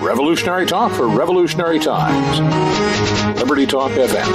Revolutionary talk for revolutionary times. Liberty Talk FM.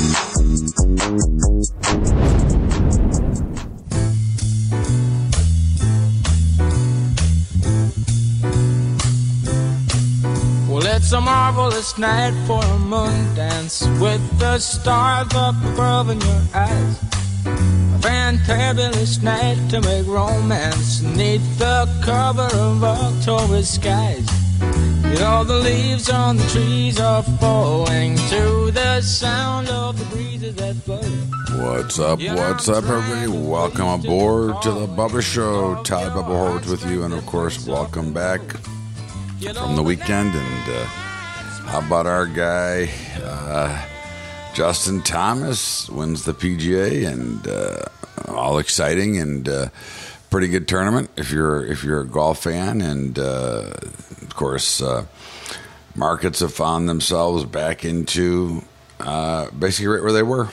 Well, it's a marvelous night for a moon dance with the stars up above in your eyes. A fantabulous night to make romance neath the cover of October skies. You know the leaves on the trees are falling to the sound of the breezes that blow. What's up, everybody? Welcome aboard to the Bubba Show. Todd Bubba Horwitz with you, and of course, welcome back from the weekend. And how about our guy, Justin Thomas, wins the PGA, and all exciting and pretty good tournament if you're a golf fan. And of course, markets have found themselves back into basically right where they were.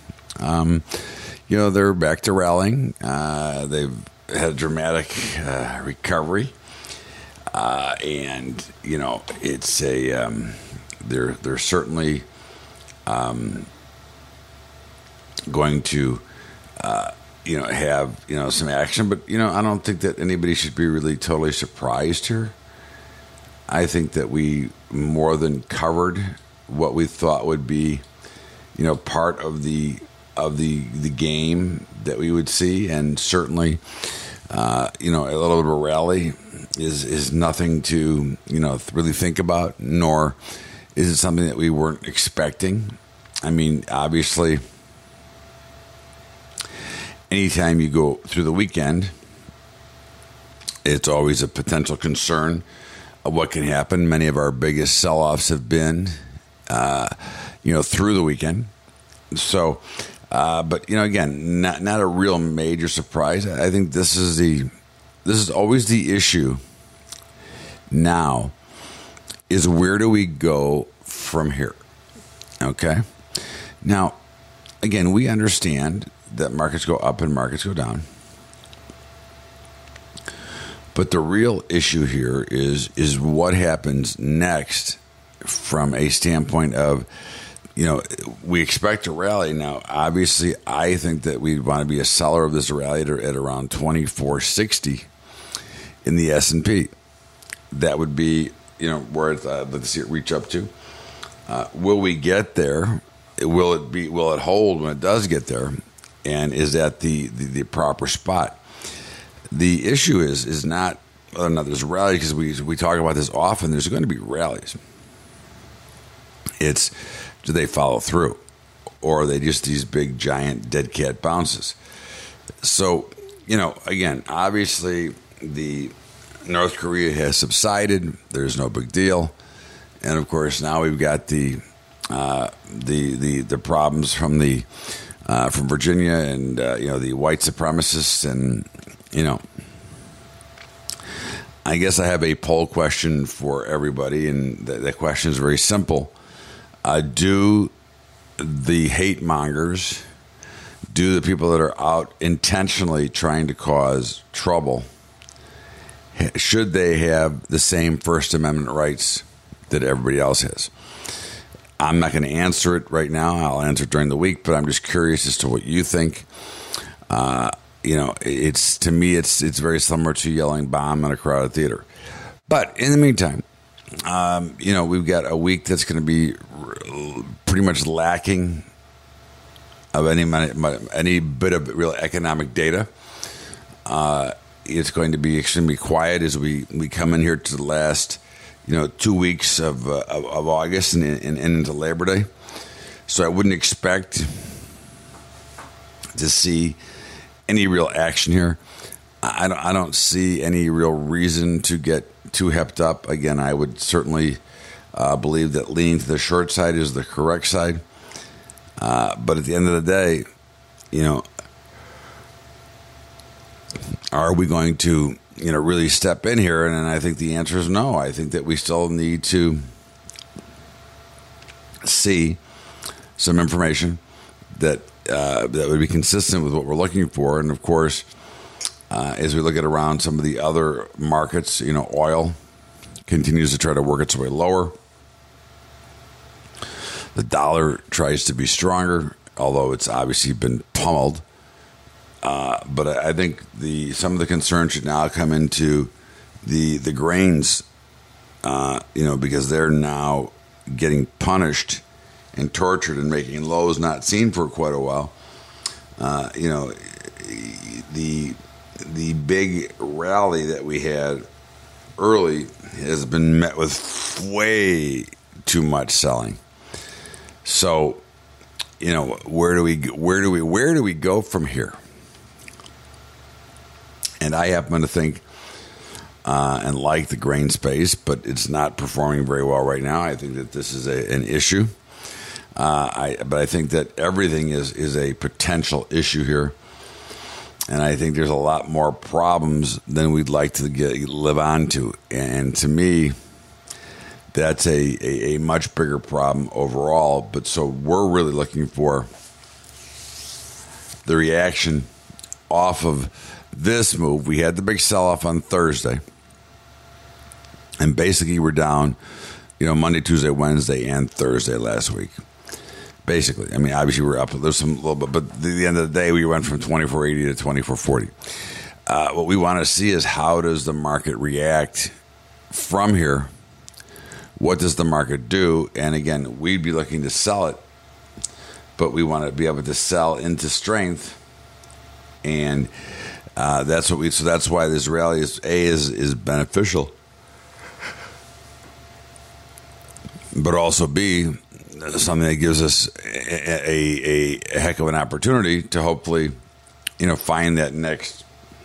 They're back to rallying. They've had a dramatic recovery, and it's a they're certainly going to have some action, but I don't think that anybody should be really totally surprised here. I think that we more than covered what we thought would be part of the game that we would see, and certainly a little bit of a rally is nothing to really think about, nor is it something that we weren't expecting. I mean, obviously, anytime you go through the weekend, it's always a potential concern of what can happen. Many of our biggest sell-offs have been, through the weekend. So, but again, not a real major surprise. I think this is always the issue. Now, is where do we go from here? Okay. Now, again, we understand that markets go up and markets go down. But the real issue here is what happens next from a standpoint of, we expect a rally. Now, obviously, I think that we want to be a seller of this rally at around 2460 in the S&P. That would be, where I'd like to see it reach up to. Will we get there? Will it hold when it does get there? And is that the proper spot? The issue is not whether or not there's a rally, because we talk about this often. There's going to be rallies. It's, do they follow through? Or are they just these big, giant, dead cat bounces? So, again, obviously, the North Korea has subsided. There's no big deal. And, of course, now we've got the problems from from Virginia and, the white supremacists. And, I guess I have a poll question for everybody, and the question is very simple. Do the hate mongers, do the people that are out intentionally trying to cause trouble, should they have the same First Amendment rights that everybody else has? I'm not going to answer it right now. I'll answer it during the week, but I'm just curious as to what you think. It's, to me, it's very similar to yelling bomb in a crowded theater. But in the meantime, we've got a week that's going to be pretty much lacking of any bit of real economic data. It's going to be extremely quiet as we come in here to the last 2 weeks of August and into Labor Day. So I wouldn't expect to see any real action here. I don't see any real reason to get too hepped up. Again, I would certainly believe that leaning to the short side is the correct side. But at the end of the day, are we going to really step in here? And I think the answer is no. I think that we still need to see some information that would be consistent with what we're looking for. And of course, as we look at around some of the other markets, oil, continues to try to work its way lower. The dollar tries to be stronger, although it's obviously been pummeled. But I think some of the concern should now come into the grains, because they're now getting punished and tortured and making lows not seen for quite a while. The big rally that we had early has been met with way too much selling. So, where do we go from here? And I happen to think and like the grain space, but it's not performing very well right now. I think that this is an issue. But I think that everything is a potential issue here. And I think there's a lot more problems than we'd like to live on to. And to me, that's a much bigger problem overall. But so we're really looking for the reaction off of this move. We had the big sell-off on Thursday. And basically we're down, Monday, Tuesday, Wednesday, and Thursday last week. Basically. I mean, obviously we're up. There's some little bit, but at the end of the day, we went from 24.80 to 24.40. What we want to see is how does the market react from here? What does the market do? And again, we'd be looking to sell it, but we want to be able to sell into strength. And that's what so that's why this rally is beneficial, but also B, something that gives us a heck of an opportunity to hopefully, find that next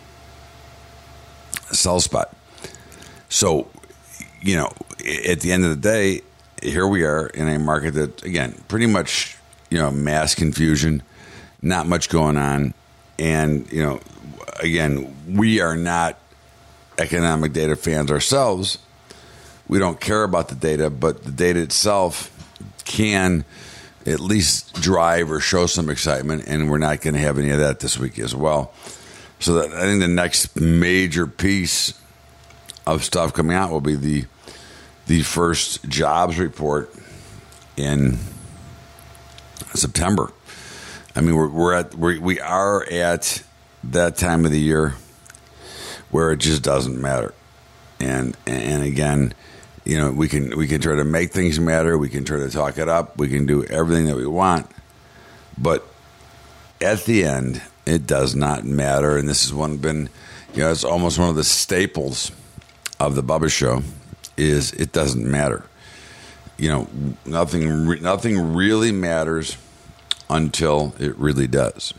sell spot. So, at the end of the day, here we are in a market that, again, pretty much, mass confusion, not much going on. And, again, we are not economic data fans ourselves. We don't care about the data, but the data itself can at least drive or show some excitement, and we're not going to have any of that this week as well. So I think the next major piece of stuff coming out will be the first jobs report in September. I mean, we are at that time of the year where it just doesn't matter, and again, we can try to make things matter. We can try to talk it up. We can do everything that we want, but at the end, it does not matter. And this has it's almost one of the staples of the Bubba Show. Is it doesn't matter. Nothing really matters until it really does.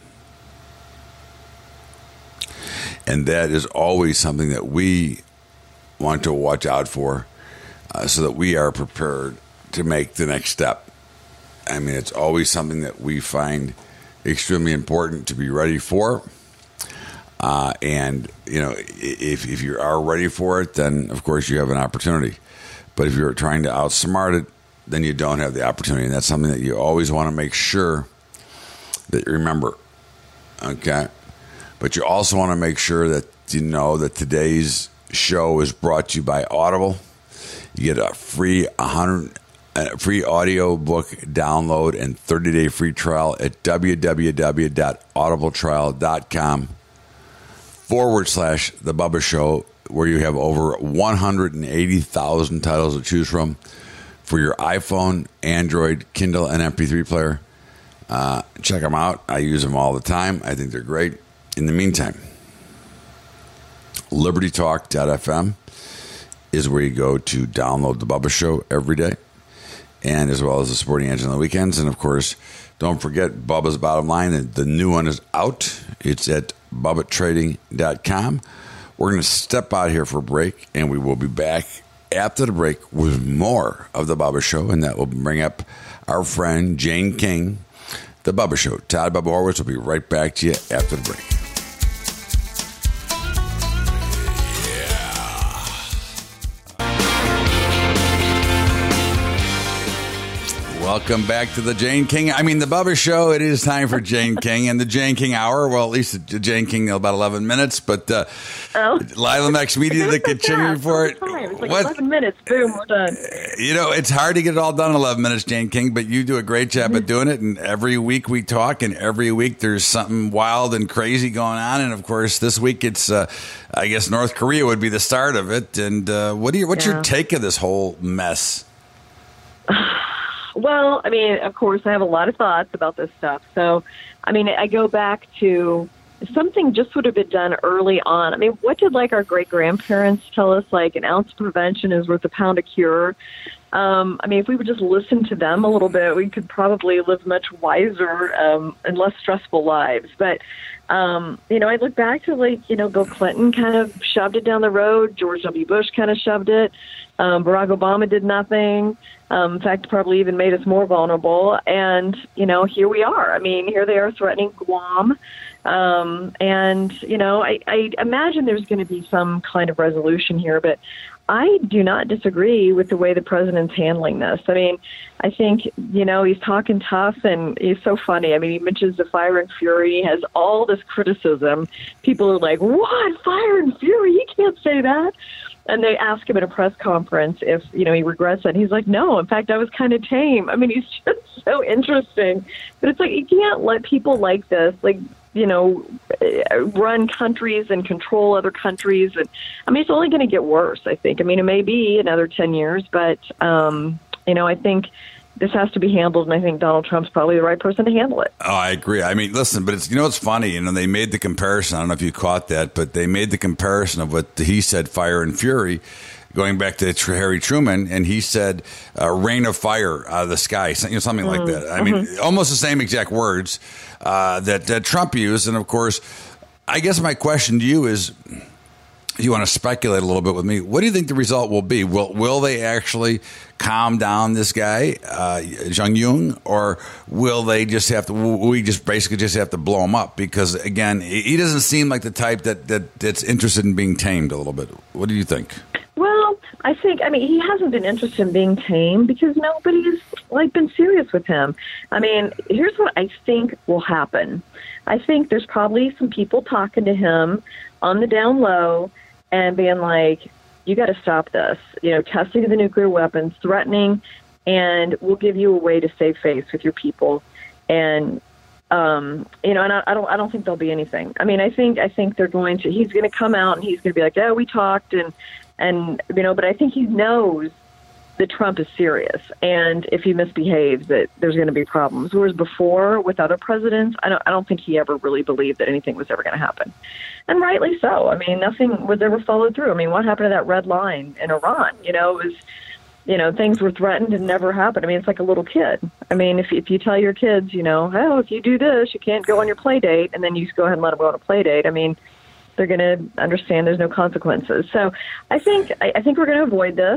And that is always something that we want to watch out for, so that we are prepared to make the next step. I mean, it's always something that we find extremely important to be ready for. And, if you are ready for it, then, of course, you have an opportunity. But if you're trying to outsmart it, then you don't have the opportunity. And that's something that you always want to make sure that you remember. Okay? But you also want to make sure that you know that today's show is brought to you by Audible. You get a free audio book download and 30-day free trial at www.audibletrial.com/The Bubba Show, where you have over 180,000 titles to choose from for your iPhone, Android, Kindle, and MP3 player. Check them out. I use them all the time. I think they're great. In the meantime, LibertyTalk.fm is where you go to download The Bubba Show every day, and as well as the Sporting Edge on the weekends. And, of course, don't forget Bubba's Bottom Line. The new one is out. It's at BubbaTrading.com. We're going to step out here for a break, and we will be back after the break with more of The Bubba Show, and that will bring up our friend Jane King. The Bubba Show. Todd Bubba Horwitz will be right back to you after the break. Welcome back to the the Bubba Show. It is time for Jane King and the Jane King Hour. Well, at least the Jane King about 11 minutes, but Lila Max Media, the Kitchen Report. It's like 11 minutes. Boom, we're done. It's hard to get it all done in 11 minutes, Jane King, but you do a great job at doing it. And every week we talk, and every week there's something wild and crazy going on. And of course, this week it's, I guess, North Korea would be the start of it. And what's your take of this whole mess? Well, of course, I have a lot of thoughts about this stuff. So, I go back to something just would have been done early on. What did our great-grandparents tell us? An ounce of prevention is worth a pound of cure. If we would just listen to them a little bit, we could probably live much wiser and less stressful lives. But, I look back to, Bill Clinton kind of shoved it down the road. George W. Bush kind of shoved it. Barack Obama did nothing. In fact, probably even made us more vulnerable. And, here we are. Here they are threatening Guam. I imagine there's going to be some kind of resolution here, but I do not disagree with the way the president's handling this. I think, he's talking tough and he's so funny. He mentions the fire and fury. He has all this criticism. People are like, what? Fire and fury? He can't say that. And they ask him at a press conference if, he regrets it. He's like, no, in fact, I was kind of tame. He's just so interesting. But it's you can't let people like this, run countries and control other countries. And it's only going to get worse, I think. it may be another 10 years, but, I think this has to be handled, and I think Donald Trump's probably the right person to handle it. Oh, I agree. Listen, but it's funny. They made the comparison. I don't know if you caught that, but they made the comparison of what he said, fire and fury, going back to Harry Truman, and he said rain of fire out of the sky, something like that. Almost the same exact words that Trump used. And, of course, I guess my question to you is, if you want to speculate a little bit with me, what do you think the result will be? Will they actually calm down this guy, Jong Un, or will they just have to? We just basically just have to blow him up? Because again, he doesn't seem like the type that's interested in being tamed a little bit. What do you think? Well, I think he hasn't been interested in being tamed because nobody's been serious with him. Here's what I think will happen. I think there's probably some people talking to him on the down low and being like, you got to stop this, testing of the nuclear weapons, threatening, and we'll give you a way to save face with your people. And, and I don't think there'll be anything. I think he's going to come out and he's going to be like, oh, we talked and but I think he knows that Trump is serious, and if he misbehaves, that there's going to be problems. Whereas before, with other presidents, I don't think he ever really believed that anything was ever going to happen, and rightly so. Nothing was ever followed through. What happened to that red line in Iran? It was, things were threatened and never happened. It's like a little kid. If you tell your kids, oh, if you do this, you can't go on your play date, and then you just go ahead and let them go on a play date. They're going to understand there's no consequences. So I think we're going to avoid this.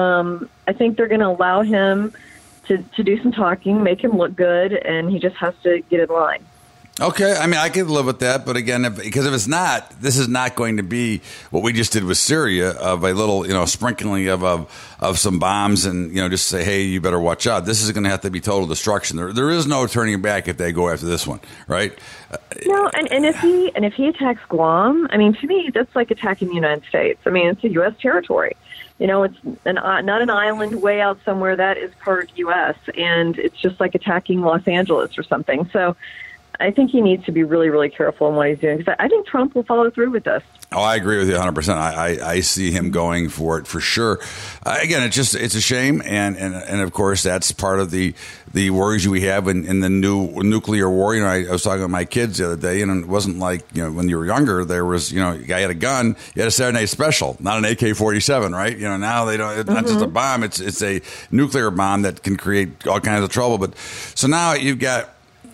I think they're going to allow him to do some talking, make him look good, and he just has to get in line. Okay, I could live with that, but again, because if it's not, this is not going to be what we just did with Syria, of a little, sprinkling of some bombs, and just say, hey, you better watch out. This is going to have to be total destruction. There is no turning back if they go after this one, right? No, and if he attacks Guam, to me, that's like attacking the United States. It's a U.S. territory. It's not an island way out somewhere. That is part U.S., and it's just like attacking Los Angeles or something. So I think he needs to be really, really careful in what he's doing, because I think Trump will follow through with this. Oh, I agree with you 100%. I see him going for it for sure. Again, it's a shame, and of course that's part of the worries we have in the new nuclear war. I was talking to my kids the other day, and it wasn't like when you were younger there was a guy had a gun, you had a Saturday Night Special, not an AK-47, right? Now they don't. It's not just a bomb; it's a nuclear bomb that can create all kinds of trouble. But so now you've got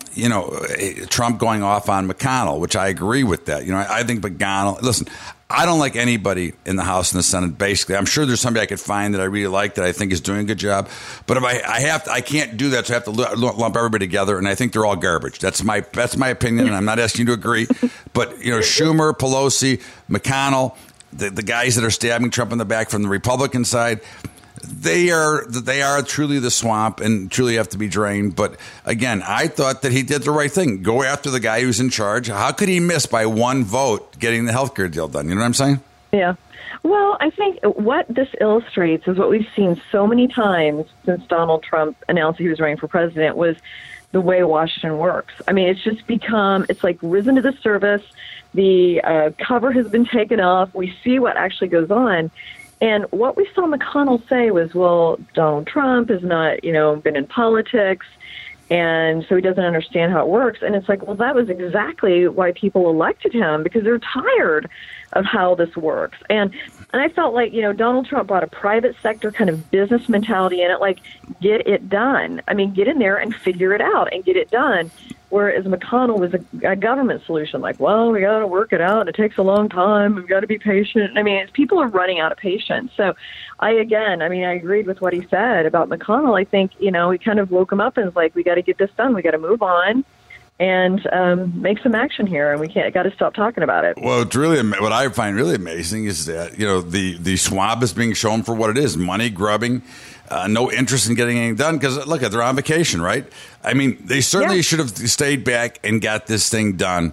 Trump going off on McConnell, which I agree with that. I think McConnell, listen, I don't like anybody in the House and the Senate, basically. I'm sure there's somebody I could find that I really like that I think is doing a good job. But if I can't do that, so I have to lump everybody together, and I think they're all garbage. That's my opinion, and I'm not asking you to agree. But, Schumer, Pelosi, McConnell, the guys that are stabbing Trump in the back from the Republican side, they are truly the swamp and truly have to be drained. But again, I thought that he did the right thing. Go after the guy who's in charge. How could he miss by one vote getting the healthcare deal done? You know what I'm saying? Yeah. Well, I think what this illustrates is what we've seen so many times since Donald Trump announced he was running for president was the way Washington works. I mean, it's just it's like risen to the surface. The cover has been taken off. We see what actually goes on. And what we saw McConnell say was, well, Donald Trump has not, been in politics, and so he doesn't understand how it works. And it's like, well, that was exactly why people elected him, because they're tired of how this works. And I felt like, Donald Trump brought a private sector kind of business mentality in it, like, get it done. I mean, get in there and figure it out and get it done. Whereas McConnell was a government solution, like, well, we got to work it out. It takes a long time. We've got to be patient. I mean, people are running out of patience. So I agreed with what he said about McConnell. I think, he kind of woke him up and was like, we got to get this done. We got to move on and make some action here, and we got to stop talking about it. Well, it's really what I find really amazing is that the swamp is being shown for what it is: money grubbing, no interest in getting anything done. Because look, they're on vacation, right? I mean, they certainly should have stayed back and got this thing done.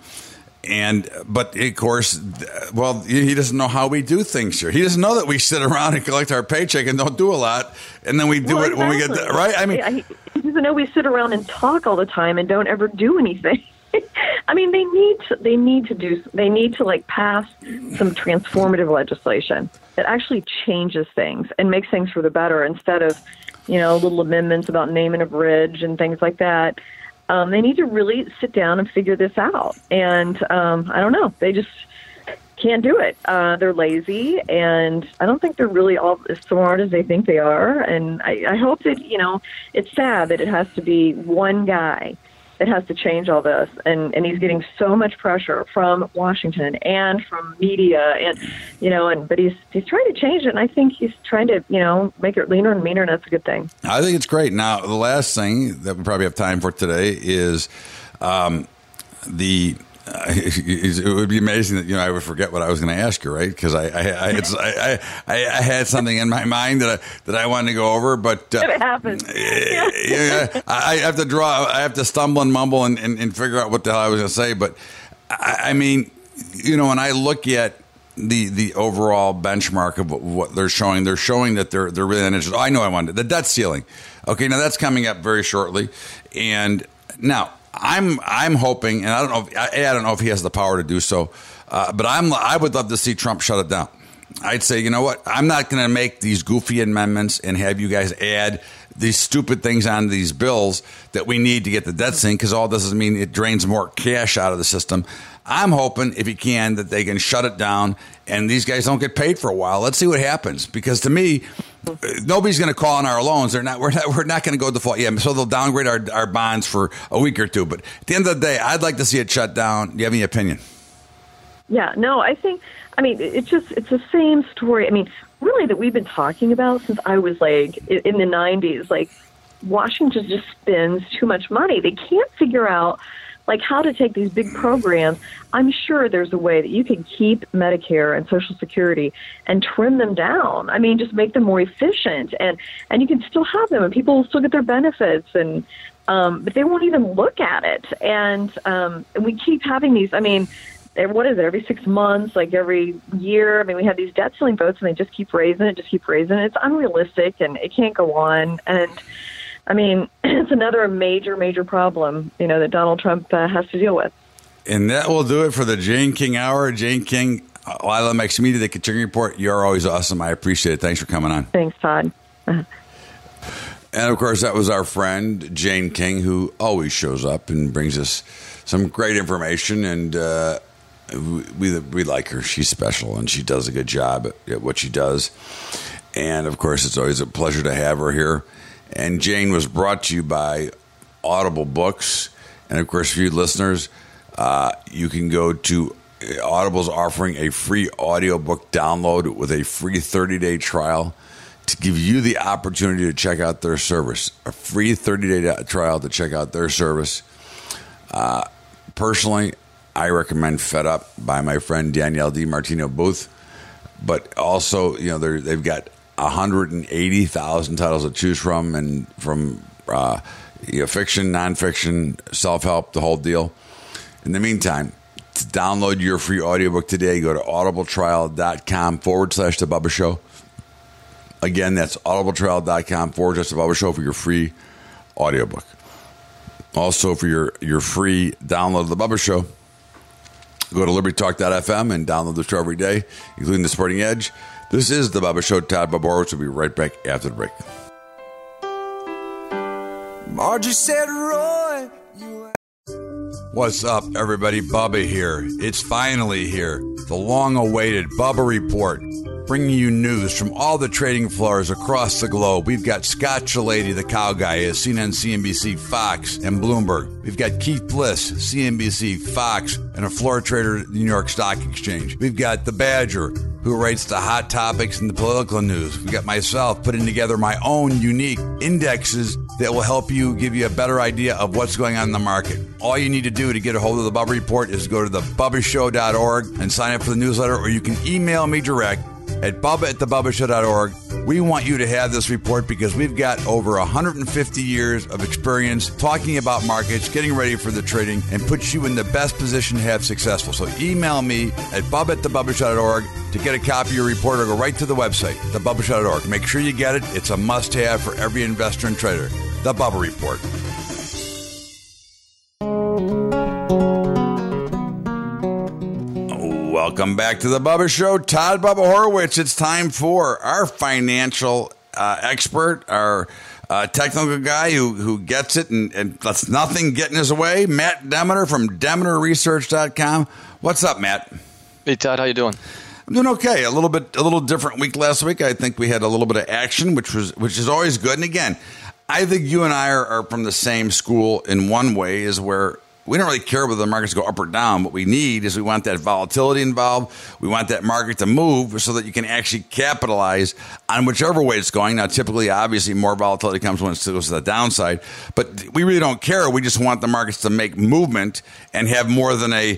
But of course, well, he doesn't know how we do things here. He doesn't know that we sit around and collect our paycheck and don't do a lot, and then we do it when we get there, right. I mean, he doesn't know we sit around and talk all the time and don't ever do anything. I mean, they need to like pass some transformative legislation that actually changes things and makes things for the better instead of little amendments about naming a bridge and things like that. They need to really sit down and figure this out. And I don't know. They just can't do it. They're lazy, and I don't think they're really all as smart as they think they are. And I hope that, it's sad that it has to be one guy that has to change all this. And he's getting so much pressure from Washington and from media, but he's trying to change it. And I think he's trying to, make it leaner and meaner, and that's a good thing. I think it's great. Now, the last thing that we probably have time for today is it would be amazing that I would forget what I was going to ask you, right? Because I had something in my mind that I wanted to go over, but it happens. I have to I have to stumble and mumble and figure out what the hell I was going to say. But I mean, when I look at the overall benchmark of what they're showing that they're really interested. Oh, I know I wanted the debt ceiling. Okay, now that's coming up very shortly, and now. I'm hoping, and I don't know if he has the power to do so, but I would love to see Trump shut it down. I'd say, you know what? I'm not going to make these goofy amendments and have you guys add these stupid things on these bills that we need to get the debt ceiling, because all this does mean it drains more cash out of the system. I'm hoping, if he can, that they can shut it down and these guys don't get paid for a while. Let's see what happens, because to me, nobody's going to call on our loans. We're not going to go default. Yeah, so they'll downgrade our bonds for a week or two. But at the end of the day, I'd like to see it shut down. Do you have any opinion? Yeah, no, it's the same story. I mean, really, that we've been talking about since I was like in the 90s. Like, Washington just spends too much money. They can't figure out like how to take these big programs. I'm sure there's a way that you can keep Medicare and Social Security and trim them down. I mean, just make them more efficient, and you can still have them, and people will still get their benefits, and but they won't even look at it. And we keep having these. I mean, what is it? Every 6 months, like every year. I mean, we have these debt ceiling votes, and they just keep raising it, It's unrealistic, and it can't go on. And I mean, it's another major, major problem, that Donald Trump has to deal with. And that will do it for the Jane King Hour. Jane King, Lila Max Media, the Kitchen Report. You're always awesome. I appreciate it. Thanks for coming on. Thanks, Todd. And, of course, that was our friend, Jane King, who always shows up and brings us some great information. And we like her. She's special, and she does a good job at what she does. And, of course, it's always a pleasure to have her here. And Jane was brought to you by Audible Books. And, of course, for you listeners, you can go to Audible's offering a free audiobook download with a free 30-day trial to give you the opportunity to check out their service. A free 30-day trial to check out their service. Personally, I recommend Fed Up by my friend Danielle DiMartino Booth. But also, they've got 180,000 titles to choose from, and from fiction, nonfiction, self-help, the whole deal. In the meantime, to download your free audiobook today, go to audibletrial.com/The Bubba Show. Again, that's audibletrial.com/The Bubba Show for your free audiobook. Also, for your free download of The Bubba Show, go to libertytalk.fm and download the show every day, including The Sporting Edge. This is The Bubba Show. Todd Bubba Horowitz will be right back after the break. Margie said, Roy, What's up, everybody? Bubba here. It's finally here. The long-awaited Bubba Report, bringing you news from all the trading floors across the globe. We've got Scott Chilady, the cow guy, at CNN, CNBC, Fox, and Bloomberg. We've got Keith Bliss, CNBC, Fox, and a floor trader at the New York Stock Exchange. We've got the Badger, who writes the hot topics and the political news. We've got myself putting together my own unique indexes that will help you, give you a better idea of what's going on in the market. All you need to do to get a hold of the Bubba Report is go to thebubbashow.org and sign up for the newsletter, or you can email me direct at bubba@thebubbashow.org. We want you to have this report because we've got over 150 years of experience talking about markets, getting ready for the trading, and puts you in the best position to have successful. So email me at bubba@thebubbashow.org to get a copy of your report, or go right to the website, thebubbashow.org. Make sure you get it. It's a must-have for every investor and trader. The Bubba Report. Welcome back to the Bubba Show. Todd Bubba Horowitz. It's time for our financial expert, our technical guy who gets it and lets nothing get in his way, Matt Demeter from DemeterResearch.com. What's up, Matt? Hey, Todd. How you doing? I'm doing okay. A little different week last week. I think we had a little bit of action, which is always good. And again, I think you and I are from the same school in one way, is where we don't really care whether the markets go up or down. What we need is we want that volatility involved. We want that market to move so that you can actually capitalize on whichever way it's going. Now, typically, obviously, more volatility comes when it goes to the downside. But we really don't care. We just want the markets to make movement and have more than a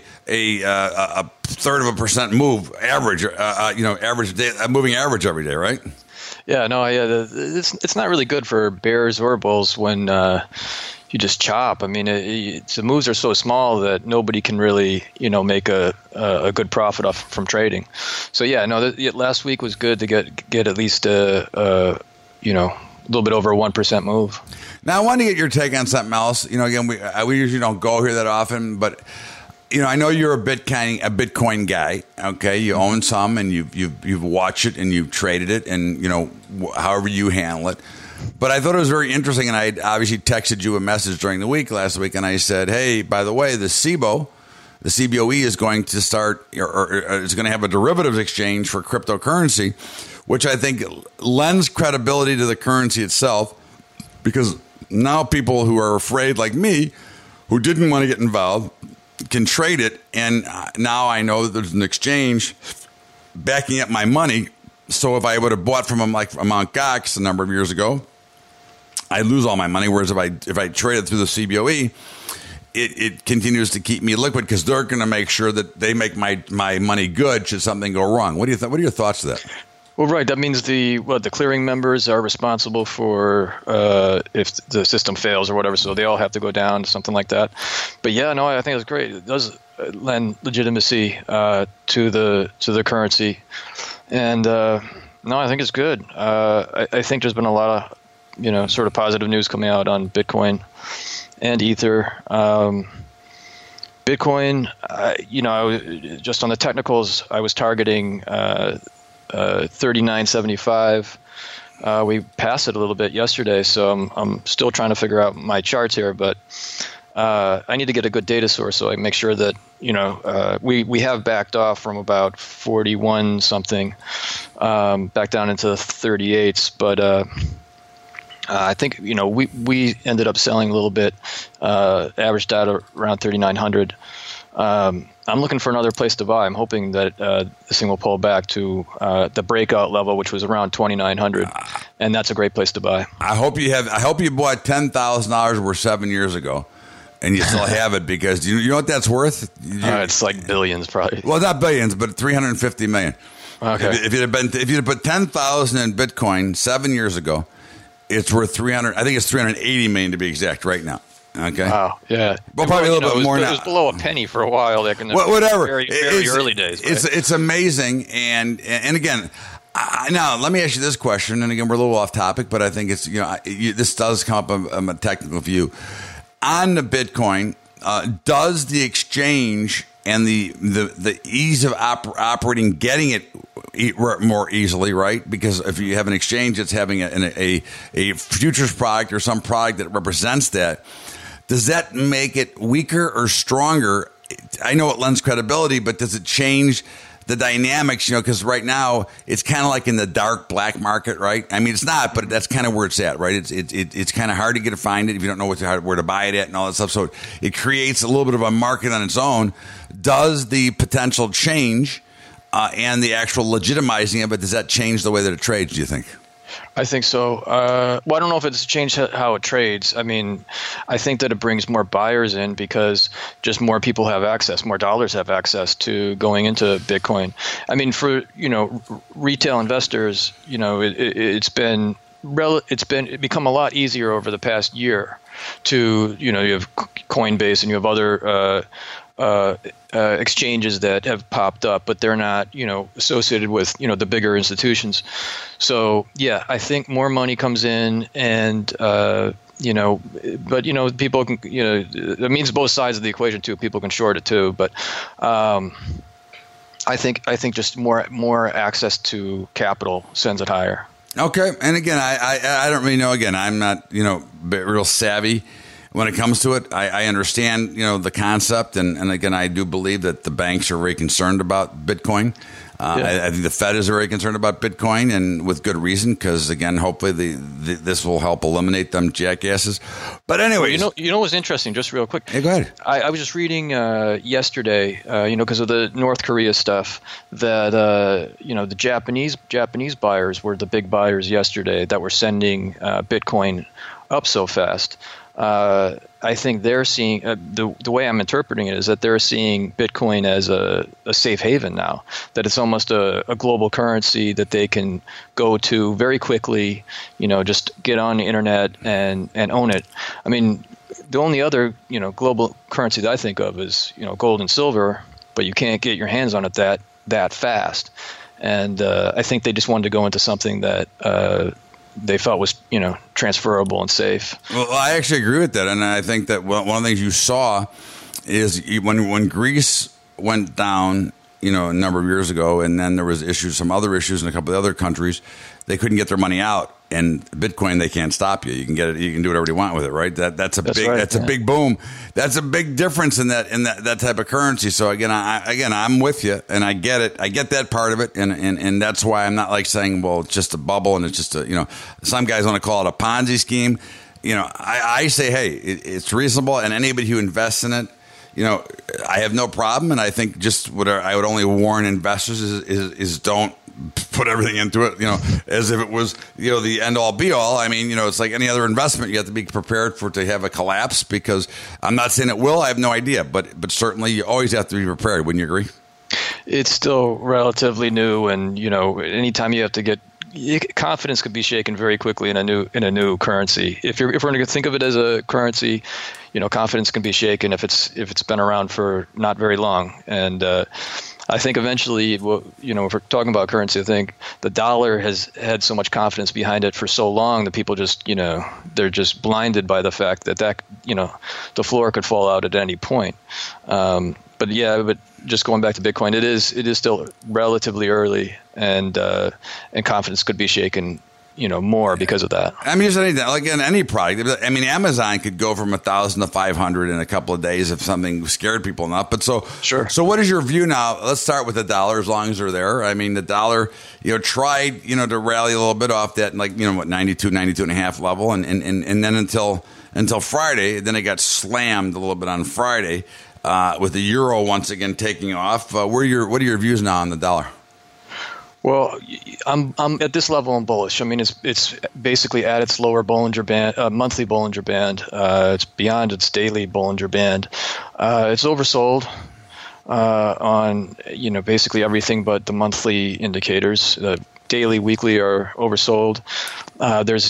third of a percent move average, average day, moving average every day, right? Yeah, no, it's not really good for bears or bulls when you just chop. I mean, the moves are so small that nobody can really, make a good profit off from trading. So yeah, no, last week was good to get at least a little bit over a 1% move. Now, I want to get your take on something else. Again, we usually don't go here that often, but I know you're a Bitcoin guy. Okay, you own some, and you've watched it and you've traded it, and however you handle it. But I thought it was very interesting, and I obviously texted you a message during the week last week, and I said, hey, by the way, the CBOE is going to start, or is going to have a derivatives exchange for cryptocurrency, which I think lends credibility to the currency itself, because now people who are afraid, like me, who didn't want to get involved, can trade it, and now I know that there's an exchange backing up my money. So if I would have bought from them like Mt. Gox a number of years ago, I'd lose all my money. Whereas if I trade it through the CBOE, it continues to keep me liquid, because they're going to make sure that they make my money good should something go wrong. What are your thoughts to that? Well, right. That means the clearing members are responsible for if the system fails or whatever. So they all have to go down to something like that. But yeah, no, I think it's great. It does lend legitimacy to the currency, and no, I think it's good. I think there's been a lot of sort of positive news coming out on Bitcoin and Ether. Bitcoin, just on the technicals, I was targeting 39.75. We passed it a little bit yesterday, so I'm still trying to figure out my charts here, but I need to get a good data source so I make sure that we have backed off from about 41 something back down into the 38s, but I think we ended up selling a little bit, averaged out around 3,900. I'm looking for another place to buy. I'm hoping that this thing will pull back to the breakout level, which was around 2,900, and that's a great place to buy. I hope you bought $10,000 worth 7 years ago, and you still have it, because you know what that's worth? It's like billions, probably. Well, not billions, but $350 million. Okay. If you'd have put 10,000 in Bitcoin 7 years ago, it's worth 300. I think it's 380 million to be exact right now. Okay. Wow. Yeah. Well, probably a little bit more now. It was below a penny for a while. Like in the whatever. Very early days. Right? It's amazing. And again, now let me ask you this question. And again, we're a little off topic, but I think it's this does come up a technical view on the Bitcoin. Does the exchange and the ease of operating, getting it more easily, right? Because if you have an exchange that's having a futures product or some product that represents that, does that make it weaker or stronger? I know it lends credibility, but does it change the dynamics? Because right now it's kind of like in the dark black market, right? I mean, it's not, but that's kind of where it's at, right? It's kind of hard to find it if you don't know where to buy it at and all that stuff. So it creates a little bit of a market on its own. Does the potential change and the actual legitimizing of it, does that change the way that it trades, do you think? I think so. Well, I don't know if it's changed how it trades. I mean, I think that it brings more buyers in because just more people have access, more dollars have access to going into Bitcoin. I mean, for retail investors, it's become a lot easier over the past year to you have Coinbase and you have other exchanges that have popped up, but they're not, associated with, the bigger institutions. So, yeah, I think more money comes in and, but, people can, it means both sides of the equation too. People can short it too. But I think just more access to capital sends it higher. Okay. And again, I don't really know. Again, I'm not, real savvy when it comes to it. I understand, the concept. And again, I do believe that the banks are very concerned about Bitcoin. I think the Fed is very concerned about Bitcoin, and with good reason, because, again, hopefully this will help eliminate them jackasses. But anyways. Well, you know what's interesting, just real quick? Yeah, go ahead. I was just reading yesterday, because of the North Korea stuff, that, the Japanese buyers were the big buyers yesterday that were sending Bitcoin up so fast. I think they're seeing the way I'm interpreting it is that they're seeing Bitcoin as a safe haven now, that it's almost a global currency that they can go to very quickly, just get on the internet and own it. I mean, the only other, global currency that I think of is, gold and silver, but you can't get your hands on it that fast. And I think they just wanted to go into something that they felt was, transferable and safe. Well, I actually agree with that. And I think that one of the things you saw is when Greece went down, a number of years ago, and then there was some other issues in a couple of other countries, they couldn't get their money out. And Bitcoin, they can't stop you. You can get it. You can do whatever you want with it, right? That's a big boom. That's a big difference in that type of currency. So again, I'm with you, and I get it. I get that part of it, and that's why I'm not like saying, well, it's just a bubble, and it's just some guys want to call it a Ponzi scheme. I say, hey, it's reasonable, and anybody who invests in it, I have no problem. And I think just what I would only warn investors is don't put everything into it, as if it was, the end all be all. I mean, it's like any other investment. You have to be prepared for it to have a collapse, because I'm not saying it will. I have no idea, but certainly you always have to be prepared. Wouldn't you agree? It's still relatively new, and anytime you have to get confidence could be shaken very quickly in a new currency. If we're going to think of it as a currency, confidence can be shaken if it's been around for not very long. And I think eventually, if we're talking about currency, I think the dollar has had so much confidence behind it for so long that people just, they're just blinded by the fact that the floor could fall out at any point. But just going back to Bitcoin, it is still relatively early, and confidence could be shaken, more because of that. I mean, just any product. I mean, Amazon could go from 1,000 to 500 in a couple of days if something scared people enough. But sure. So what is your view now? Let's start with the dollar, as long as they're there. I mean, the dollar, tried, to rally a little bit off that, 92 and a half level, and then until Friday, then it got slammed a little bit on Friday, with the euro once again taking off. What are your views now on the dollar? Well, I'm at this level, I'm bullish. I mean, it's basically at its lower Bollinger Band, monthly Bollinger Band. It's beyond its daily Bollinger Band. It's oversold. on basically everything but the monthly indicators. Daily, weekly are oversold. There's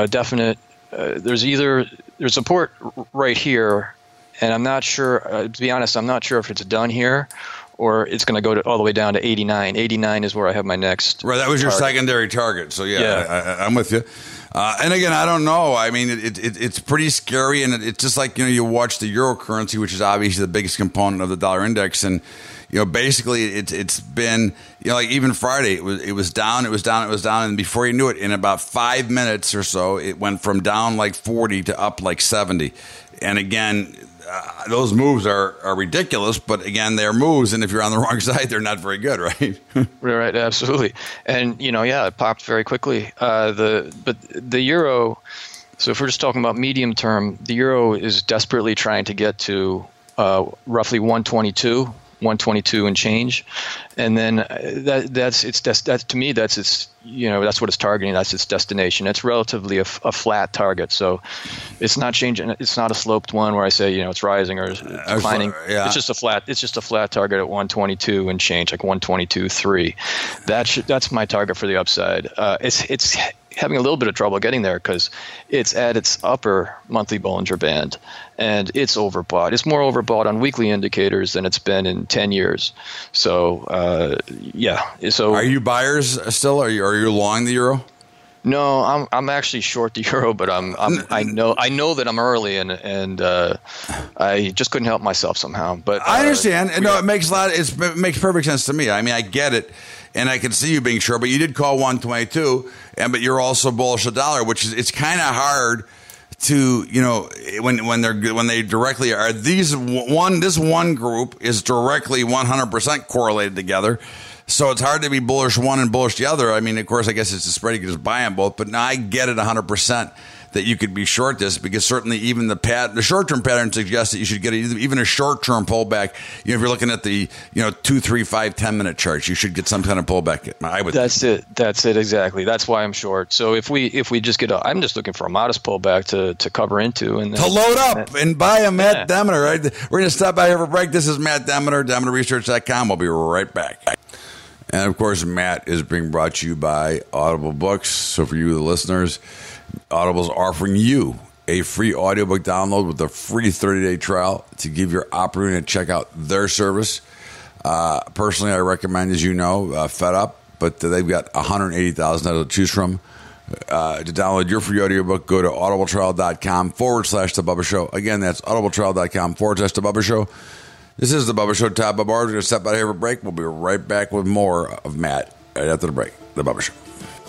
there's support right here, and I'm not sure. To be honest, I'm not sure if it's done here or it's going to go all the way down to 89. 89 is where I have my next. Right, that was your target. secondary target. So yeah. I'm with you. And again, I don't know. I mean, it's pretty scary, and it's just like you watch the euro currency, which is obviously the biggest component of the dollar index, and basically it's been like even Friday it was down, and before you knew it, in about 5 minutes or so, it went from down like 40 to up like 70, and again. Those moves are ridiculous, but again, they're moves, and if you're on the wrong side, they're not very good, right? Right, absolutely. And it popped very quickly. But the euro. So if we're just talking about medium term, the euro is desperately trying to get to roughly 122 and change, and then that's to me that's its that's what it's targeting. That's its destination. It's relatively a flat target, so it's not changing. It's not a sloped one where I say it's rising or declining. Yeah. It's just a flat target at 122 and change, like 122.3. That's my target for the upside. It's having a little bit of trouble getting there because it's at its upper monthly Bollinger Band, and it's overbought. It's more overbought on weekly indicators than it's been in 10 years. So, So, are you buyers still? Are you long the euro? No, I'm actually short the euro, but I know that I'm early, and I just couldn't help myself somehow. But I understand. It makes it makes perfect sense to me. I mean, I get it. And I can see you being short, but you did call 122, but you're also bullish the dollar, which is it's kind of hard to when they directly are this one group is directly 100% correlated together, so it's hard to be bullish one and bullish the other. I mean, of course, I guess it's a spread, you can just buy them both, but now I get it 100%. That you could be short this because certainly even the short-term pattern suggests that you should get even a short-term pullback. If you're looking at the 2, 3, 5, 10-minute charts, you should get some kind of pullback. That's it exactly. That's why I'm short. So if we just I'm just looking for a modest pullback to cover into and then, to load up and buy a Matt Demeter. Right, we're going to stop by here for a break. This is Matt Demeter, DemeterResearch.com. We'll be right back. And of course, Matt is being brought to you by Audible Books. So for you, the listeners. Audible's offering you a free audiobook download with a free 30-day trial to give your opportunity to check out their service. Personally, I recommend, as you know, Fed Up, but they've got 180,000 titles to choose from. To download your free audiobook, go to audibletrial.com/The Bubba Show. Again, that's audibletrial.com/The Bubba Show. This is The Bubba Show, Top of ours. We're going to step out here for a break. We'll be right back with more of Matt right after the break. The Bubba Show.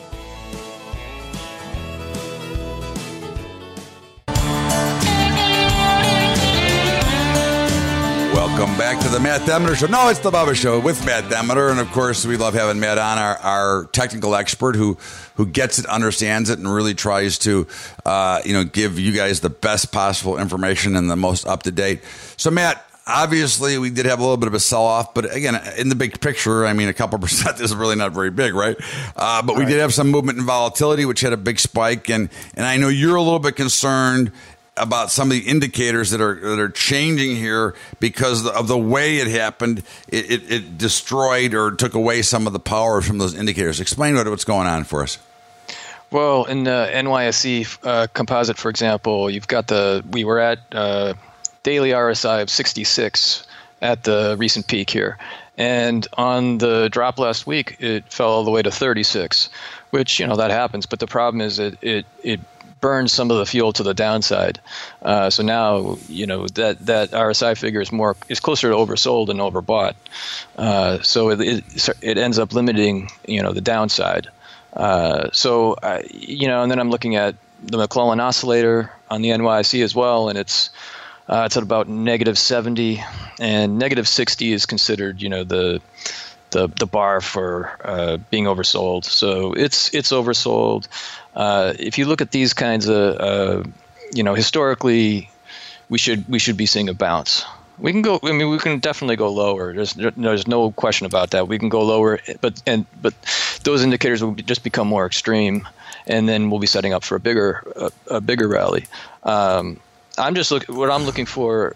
Welcome back to the Matt Demeter Show. No, it's the Bubba Show with Matt Demeter. And, of course, we love having Matt on, our technical expert who gets it, understands it, and really tries to, give you guys the best possible information and the most up-to-date. So, Matt, obviously, we did have a little bit of a sell-off. But, again, in the big picture, I mean, a couple percent is really not very big, right? But we did have some movement in volatility, which had a big spike. And I know you're a little bit concerned about some of the indicators that are changing here because of the way it happened. It destroyed or took away some of the power from those indicators. Explain what's going on for us. Well, in the NYSE composite, for example, we were at daily RSI of 66 at the recent peak here. And on the drop last week, it fell all the way to 36, which, that happens. But the problem is it burns some of the fuel to the downside. So now, that RSI figure is closer to oversold than overbought. So it ends up limiting, the downside. And then I'm looking at the McClellan oscillator on the NYSE as well, and it's at about -70, and -60 is considered, the bar for being oversold. So it's oversold. If you look at these kinds of, historically, we should be seeing a bounce. We can go. I mean, we can definitely go lower. There's no question about that. We can go lower, but those indicators will just become more extreme, and then we'll be setting up for a bigger rally. What I'm looking for,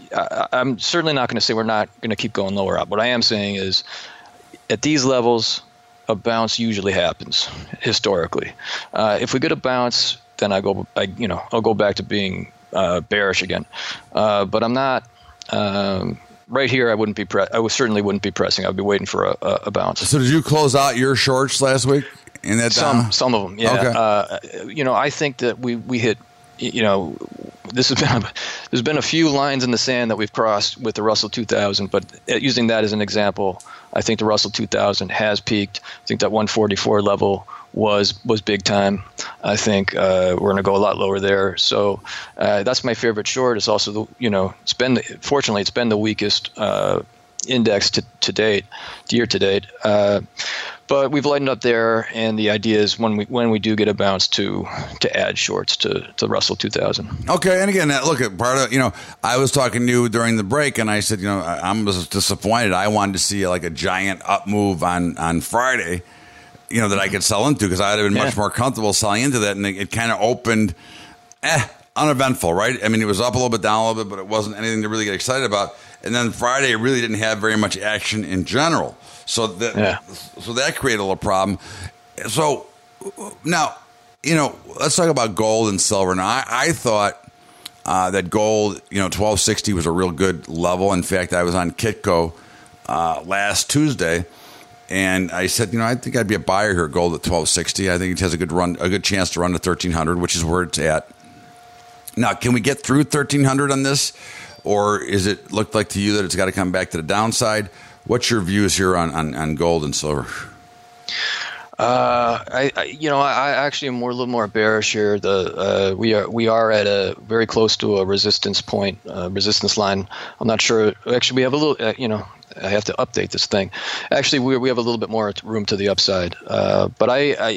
I'm certainly not going to say we're not going to keep going lower out. What I am saying is, at these levels, a bounce usually happens historically. If we get a bounce, then I'll go back to being bearish again. But I'm not. Right here, I certainly wouldn't be pressing. I'd be waiting for a bounce. So did you close out your shorts last week? In that some of them, yeah. Okay. I think that we hit. There's been a few lines in the sand that we've crossed with the Russell 2000, but using that as an example, I think the Russell 2000 has peaked. I think that 144 level was big time. I think we're going to go a lot lower there. So that's my favorite short. It's also fortunately it's been the weakest index to date, year to date. But we've lightened up there, and the idea is when we do get a bounce to add shorts to Russell 2000. Okay, and again, look at part of I was talking to you during the break, and I said I'm disappointed. I wanted to see like a giant up move on Friday, that I could sell into, because I'd have been much more comfortable selling into that, and it kind of opened uneventful, right? I mean, it was up a little bit, down a little bit, but it wasn't anything to really get excited about. And then Friday, it really didn't have very much action in general. So that created a little problem. So now, let's talk about gold and silver. Now, I thought that gold, 1260 was a real good level. In fact, I was on Kitco last Tuesday, and I said, I think I'd be a buyer here at gold at 1260. I think it has a good chance to run to 1300, which is where it's at. Now, can we get through 1300 on this, or is it looked like to you that it's got to come back to the downside? What's your views here on gold and silver? I actually am a little more bearish here. We are at a very close to a resistance point, resistance line. I'm not sure. Actually, we have a little. I have to update this thing. Actually, we have a little bit more room to the upside. But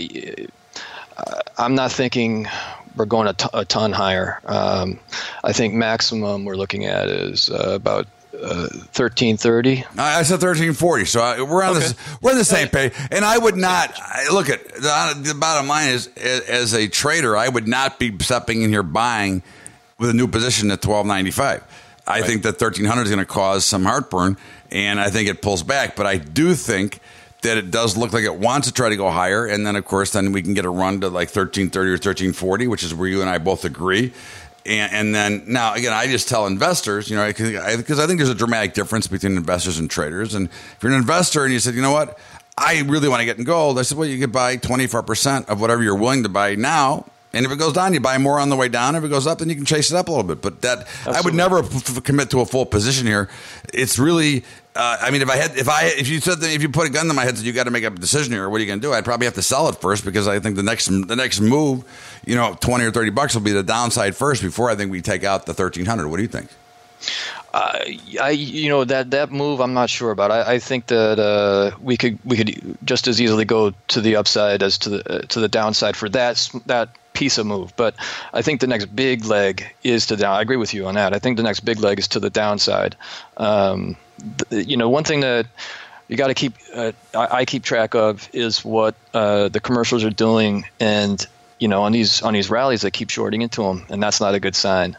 I'm not thinking we're going a ton higher. I think maximum we're looking at is about 1330. I said 1340. So we're on this. We're on the same page. And I would not look at the bottom line is, as a trader, I would not be stepping in here buying with a new position at 1295. I think that 1300 is going to cause some heartburn, and I think it pulls back. But I do think that it does look like it wants to try to go higher, and then of course we can get a run to like 1330 or 1340, which is where you and I both agree. And then now again, I just tell investors, because I think there's a dramatic difference between investors and traders. And if you're an investor and you said, what, I really want to get in gold, I said, well, you could buy 24% of whatever you're willing to buy now. And if it goes down, you buy more on the way down. If it goes up, then you can chase it up a little bit. But Absolutely. I would never commit to a full position here. It's really, if you put a gun to my head and said you got to make a decision here, what are you going to do? I'd probably have to sell it first, because I think the next move, $20 or $30 will be the downside first before I think we take out the 1300. What do you think? That move I'm not sure about. I think that we could just as easily go to the upside as to the downside for that piece of move. But I think the next big leg is to down. I agree with you on that. I think the next big leg is to the downside. One thing that you got to keep I keep track of is what the commercials are doing, and on these rallies they keep shorting into them, and that's not a good sign.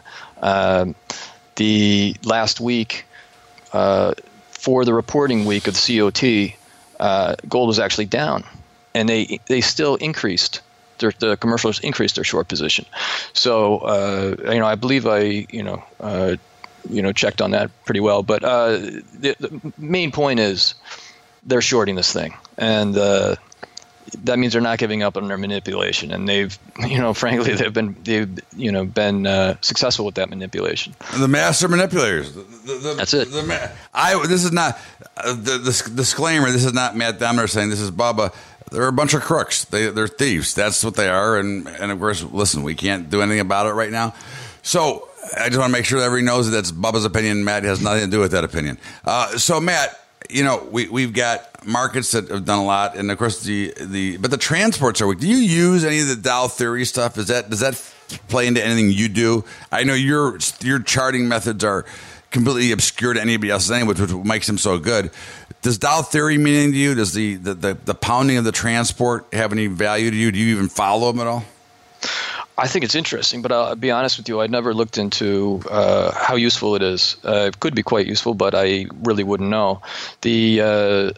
The last week, for the reporting week of COT, gold was actually down, and they still increased. The commercials increased their short position. So I believe I checked on that pretty well. But the main point is they're shorting this thing, and that means they're not giving up on their manipulation, and they've been successful with that manipulation. The master manipulators. That's it. This is not the disclaimer. This is not Matt Demner saying this is Bubba. They're a bunch of crooks. They're thieves. That's what they are. And of course, listen, we can't do anything about it right now. So I just want to make sure that everybody knows that that's Bubba's opinion. Matt has nothing to do with that opinion. So Matt, we've got markets that have done a lot, and of course but the transports are weak. Do you use any of the Dow theory stuff? Does that play into anything you do? I know your charting methods are completely obscure to anybody else, which makes them so good. Does Dow theory mean anything to you? Does the pounding of the transport have any value to you? Do you even follow them at all? I think it's interesting, but I'll be honest with you, I never looked into how useful it is. It could be quite useful, but I really wouldn't know. I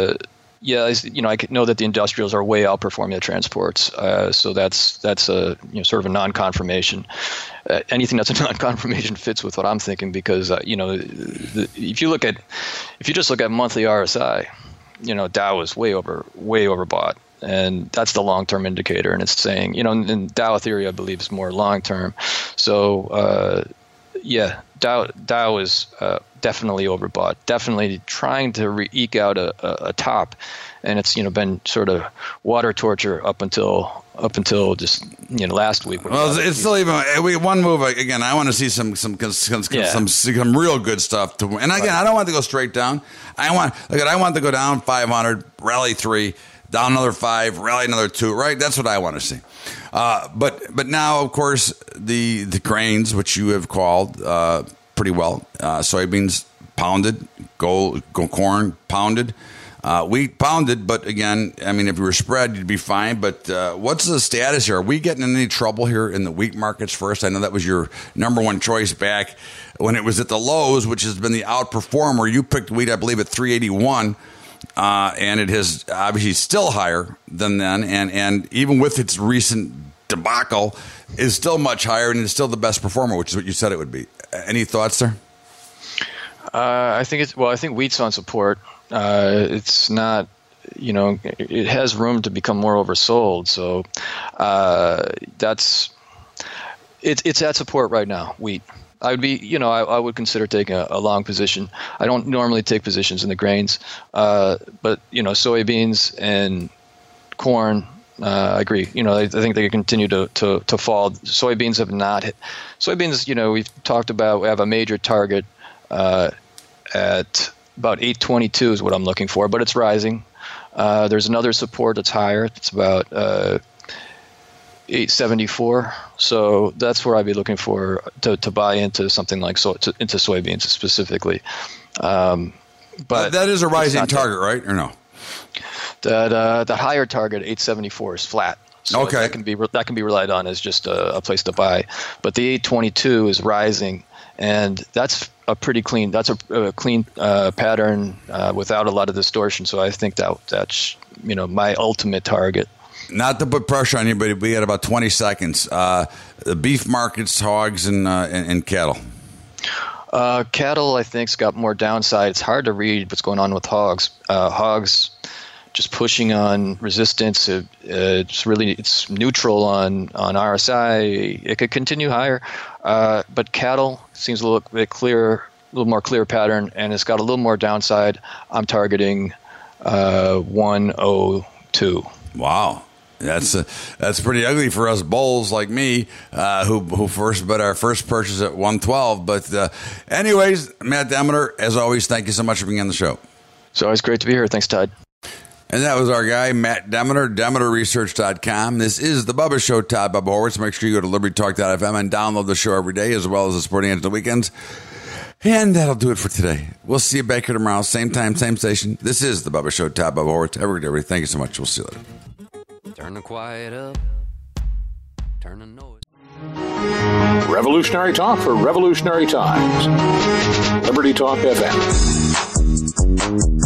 know that the industrials are way outperforming the transports, so that's a sort of a non-confirmation. Anything that's a non-confirmation fits with what I'm thinking because if you just look at monthly RSI, Dow is way overbought. And that's the long-term indicator, and it's saying, in Dow theory, I believe is more long-term. So, Dow is definitely overbought, definitely trying to eke out a top, and it's been sort of water torture up until just last week. Well, it's still even one move again. I want to see some real good stuff and again, right. I don't want to go straight down. I want to go down 500, rally 3. Down another 5, rally another 2, right? That's what I want to see. But now, of course, the grains, which you have called pretty well, soybeans pounded, corn pounded, wheat pounded. But again, I mean, if you were spread, you'd be fine. But what's the status here? Are we getting in any trouble here in the wheat markets first? I know that was your number one choice back when it was at the lows, which has been the outperformer. You picked wheat, I believe, at 381. And it is obviously still higher than then, and even with its recent debacle, is still much higher, and it's still the best performer, which is what you said it would be. Any thoughts there? I think wheat's on support. It's not, it has room to become more oversold, so it's at support right now. Wheat. I would be, I would consider taking a long position. I don't normally take positions in the grains, but soybeans and corn, I agree. I think they continue to fall. Soybeans have not hit. Soybeans, we've talked about. We have a major target at about 822 is what I'm looking for, but it's rising. There's another support that's higher. It's about 874. So that's where I'd be looking for to buy into something like into soybeans specifically. But that is a rising target, right? Or no? The higher target 874 is flat. So okay. that can be relied on as just a place to buy. But the 822 is rising, and that's a pretty clean. That's a clean pattern without a lot of distortion. So I think that's my ultimate target. Not to put pressure on you, but we got about 20 seconds. The beef markets, hogs, and cattle. Cattle, I think, has got more downside. It's hard to read what's going on with hogs. Hogs just pushing on resistance. It's neutral on RSI. It could continue higher, but cattle seems a little bit clearer, a little more clear pattern, and it's got a little more downside. I'm targeting 102. Wow. That's pretty ugly for us bulls like me, who first bet our first purchase at 112. But anyways, Matt Demeter, as always, thank you so much for being on the show. It's always great to be here. Thanks, Todd. And that was our guy, Matt Demeter, DemeterResearch.com. This is The Bubba Show, Todd Bubba Horwitz. Make sure you go to LibertyTalk.fm and download the show every day, as well as the Sporting Edge of the weekends. And that'll do it for today. We'll see you back here tomorrow, same time, same station. This is The Bubba Show, Todd Bubba Horwitz. Everybody, thank you so much. We'll see you later. Turn the quiet up. Turn the noise. Revolutionary talk for revolutionary times. Liberty Talk FM.